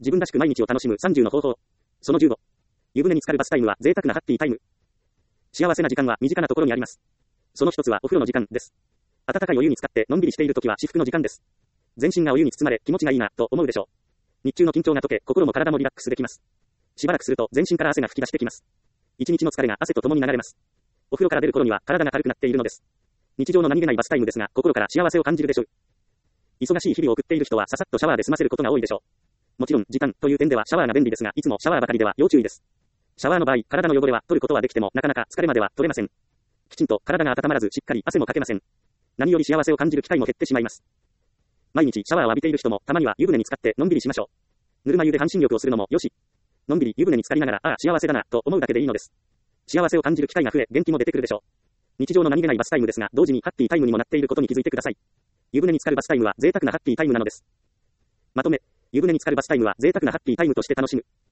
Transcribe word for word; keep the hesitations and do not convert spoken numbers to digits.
自分らしく毎日を楽しむさんじゅうの方法。そのじゅうご。湯船に浸かるバスタイムは贅沢なハッピータイム。幸せな時間は身近なところにあります。その一つはお風呂の時間です。温かいお湯に浸かってのんびりしているときは至福の時間です。全身がお湯に包まれ気持ちがいいなと思うでしょう。日中の緊張が解け、心も体もリラックスできます。しばらくすると全身から汗が吹き出してきます。一日の疲れが汗と共に流れます。お風呂から出る頃には体が軽くなっているのです。日常の何気ないバスタイムですが、心から幸せを感じるでしょう。忙しい日々を送っている人はささっとシャワーで済ませることが多いでしょう。もちろん、時間という点ではシャワーが便利ですが、いつもシャワーばかりでは要注意です。シャワーの場合、体の汚れは取ることはできても、なかなか疲れまでは取れません。きちんと体が温まらず、しっかり汗もかけません。何より幸せを感じる機会も減ってしまいます。毎日シャワーを浴びている人も、たまには湯船に浸かってのんびりしましょう。ぬるま湯で半身浴をするのもよし。のんびり湯船に浸かりながら、ああ、幸せだな、と思うだけでいいのです。幸せを感じる機会が増え、元気も出てくるでしょう。日常の何気ないバスタイムですが、同時にハッピータイムにもなっていることに気づいてください。湯船に浸かるバスタイムは贅沢なハッピータイムなのです。まとめ、湯船に浸かるバスタイムは贅沢なハッピータイムとして楽しむ。